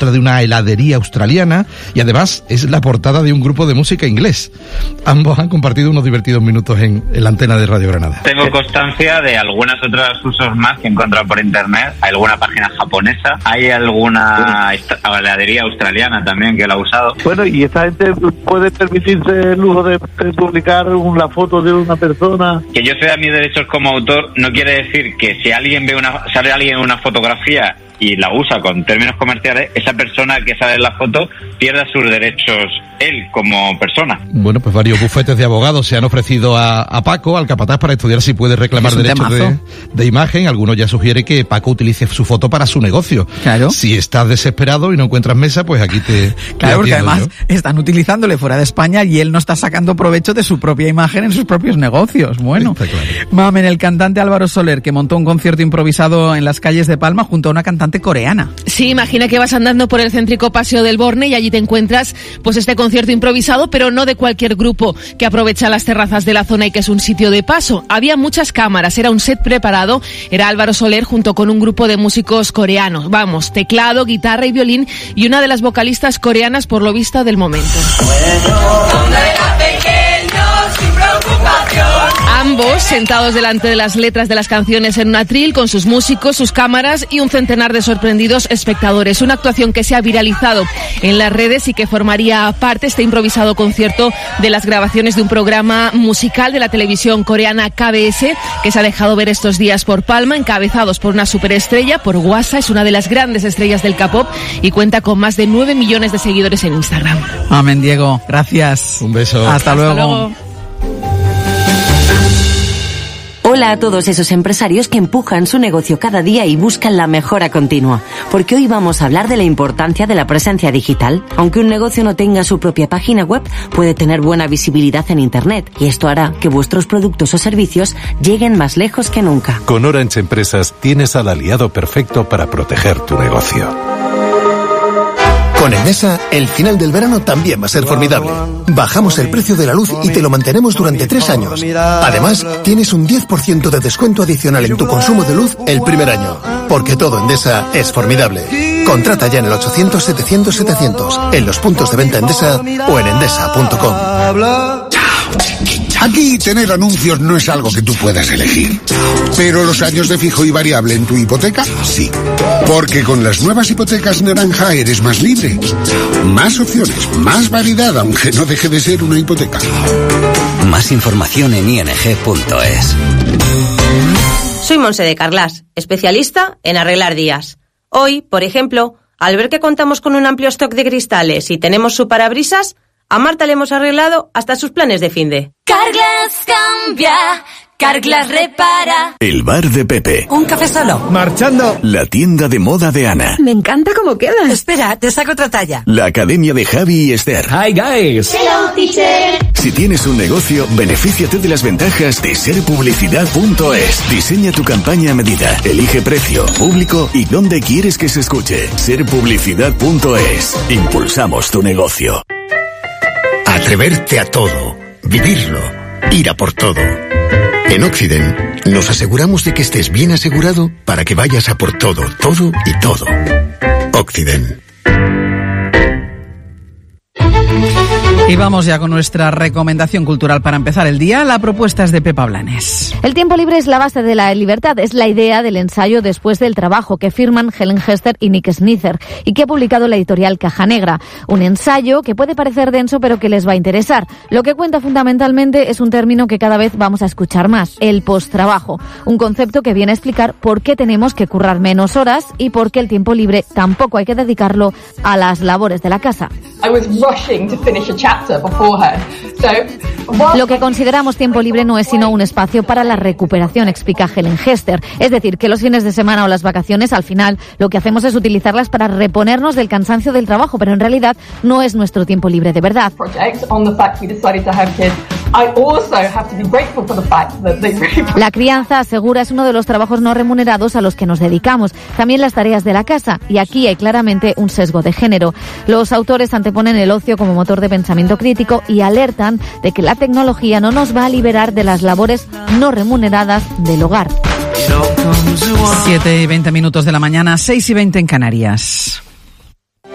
otra de una heladería australiana y además es la portada de un grupo de música inglés. Ambos han compartido unos divertidos minutos en la antena de Radio Granada. Tengo constancia de algunas otras usos más que he encontrado por internet. Hay alguna página japonesa, hay alguna heladería australiana también que la ha usado. Bueno, y esta gente puede permitirse el lujo de publicar la foto de una persona. Que yo ceda mis derechos como autor no quiere decir que si alguien sale alguien en una fotografía y la usa con términos comerciales, esa persona que sale en la foto pierda sus derechos él como persona. Bueno, pues varios bufetes de abogados se han ofrecido a Paco, al capataz, para estudiar si puede reclamar derechos de imagen. Algunos ya sugieren que Paco utilice su foto para su negocio. Claro. Si estás desesperado y no encuentras mesa, pues aquí te claro, porque además yo. Están utilizándole fuera de España y él no está sacando provecho de su propia imagen en sus propios negocios. Bueno, claro. Mamen, el cantante Álvaro Soler, que montó un concierto improvisado en las calles de Palma junto a una cantante coreana. Sí, imagina que vas andando por el céntrico Paseo del Borne y allí te encuentras pues este concierto improvisado, pero no de cualquier grupo que aprovecha las terrazas de la zona y que es un sitio de paso. Había muchas cámaras, era un set preparado, era Álvaro Soler junto con un grupo de músicos coreanos. Vamos, teclado, guitarra y violín y una de las vocalistas coreanas por lo visto del momento. Ambos sentados delante de las letras de las canciones en un atril con sus músicos, sus cámaras y un centenar de sorprendidos espectadores. Una actuación que se ha viralizado en las redes y que formaría parte, este improvisado concierto, de las grabaciones de un programa musical de la televisión coreana KBS que se ha dejado ver estos días por Palma, encabezados por una superestrella, por Wasa. Es una de las grandes estrellas del K-pop y cuenta con más de 9 millones de seguidores en Instagram. Amén, Diego. Gracias. Un beso. Hasta luego. Hola a todos esos empresarios que empujan su negocio cada día y buscan la mejora continua, porque hoy vamos a hablar de la importancia de la presencia digital. Aunque un negocio no tenga su propia página web, puede tener buena visibilidad en Internet y esto hará que vuestros productos o servicios lleguen más lejos que nunca. Con Orange Empresas tienes al aliado perfecto para proteger tu negocio. Con Endesa, el final del verano también va a ser formidable. Bajamos el precio de la luz y te lo mantenemos durante 3 años. Además, tienes un 10% de descuento adicional en tu consumo de luz el primer año. Porque todo Endesa es formidable. Contrata ya en el 800-700-700, en los puntos de venta Endesa o en endesa.com. Aquí tener anuncios no es algo que tú puedas elegir. Pero los años de fijo y variable en tu hipoteca, sí. Porque con las nuevas hipotecas Naranja eres más libre. Más opciones, más variedad, aunque no deje de ser una hipoteca. Más información en ing.es. Soy Monse de Carlas, especialista en arreglar días. Hoy, por ejemplo, al ver que contamos con un amplio stock de cristales y tenemos su parabrisas, a Marta le hemos arreglado hasta sus planes de finde. Carglass cambia, Carglass repara. El bar de Pepe. Un café solo. Marchando. La tienda de moda de Ana. Me encanta cómo queda. Espera, te saco otra talla. La academia de Javi y Esther. Hi guys. Hello teacher. Si tienes un negocio, benefíciate de las ventajas de serpublicidad.es. Diseña tu campaña a medida. Elige precio, público y dónde quieres que se escuche. Serpublicidad.es. Impulsamos tu negocio. Atreverte a todo, vivirlo, ir a por todo. En Occident nos aseguramos de que estés bien asegurado para que vayas a por todo, todo y todo. Occident. Y vamos ya con nuestra recomendación cultural para empezar el día. La propuesta es de Pepa Blanes. El tiempo libre es la base de la libertad. Es la idea del ensayo después del trabajo que firman Helen Hester y Nick Snither y que ha publicado la editorial Caja Negra. Un ensayo que puede parecer denso pero que les va a interesar. Lo que cuenta fundamentalmente es un término que cada vez vamos a escuchar más, el posttrabajo. Un concepto que viene a explicar por qué tenemos que currar menos horas y por qué el tiempo libre tampoco hay que dedicarlo a las labores de la casa. Lo que consideramos tiempo libre no es sino un espacio para la recuperación, explica Helen Hester. Es decir, que los fines de semana o las vacaciones, al final, lo que hacemos es utilizarlas para reponernos del cansancio del trabajo, pero en realidad no es nuestro tiempo libre de verdad. La crianza, asegura, es uno de los trabajos no remunerados a los que nos dedicamos. También las tareas de la casa, y aquí hay claramente un sesgo de género. Los autores anteponen el ocio como motor de pensamiento crítico y alertan de que la tecnología no nos va a liberar de las labores no remuneradas del hogar. 7:20 de la mañana, 6:20 en Canarias.